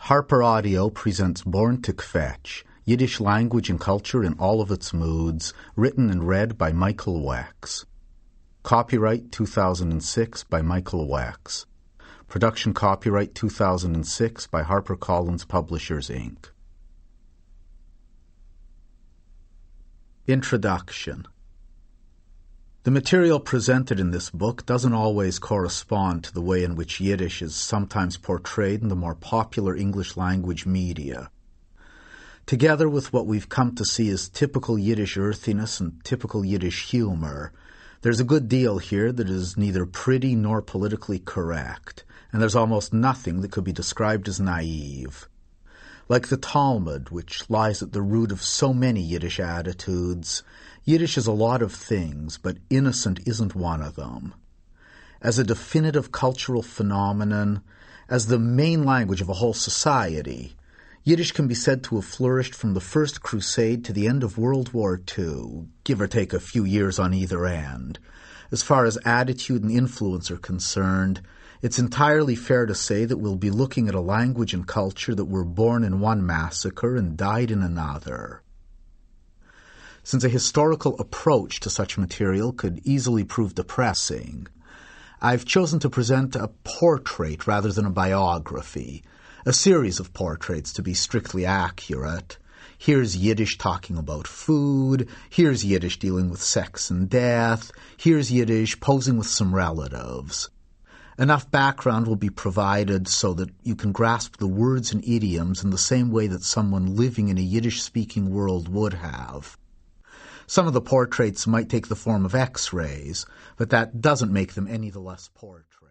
Harper Audio presents Born to Kvetch, Yiddish language and culture in all of its moods, written and read by Michael Wex. Copyright 2006 by Michael Wex. Production copyright 2006 by HarperCollins Publishers, Inc. Introduction. The material presented in this book doesn't always correspond to the way in which Yiddish is sometimes portrayed in the more popular English language media. Together with what we've come to see as typical Yiddish earthiness and typical Yiddish humor, there's a good deal here that is neither pretty nor politically correct, and there's almost nothing that could be described as naive. Like the Talmud, which lies at the root of so many Yiddish attitudes, Yiddish is a lot of things, but innocent isn't one of them. As a definitive cultural phenomenon, as the main language of a whole society, Yiddish can be said to have flourished from the First Crusade to the end of World War II, give or take a few years on either end. As far as attitude and influence are concerned, it's entirely fair to say that we'll be looking at a language and culture that were born in one massacre and died in another. Since a historical approach to such material could easily prove depressing, I've chosen to present a portrait rather than a biography, a series of portraits to be strictly accurate. Here's Yiddish talking about food, here's Yiddish dealing with sex and death, here's Yiddish posing with some relatives. Enough background will be provided so that you can grasp the words and idioms in the same way that someone living in a Yiddish-speaking world would have. Some of the portraits might take the form of X-rays, but that doesn't make them any the less portraits.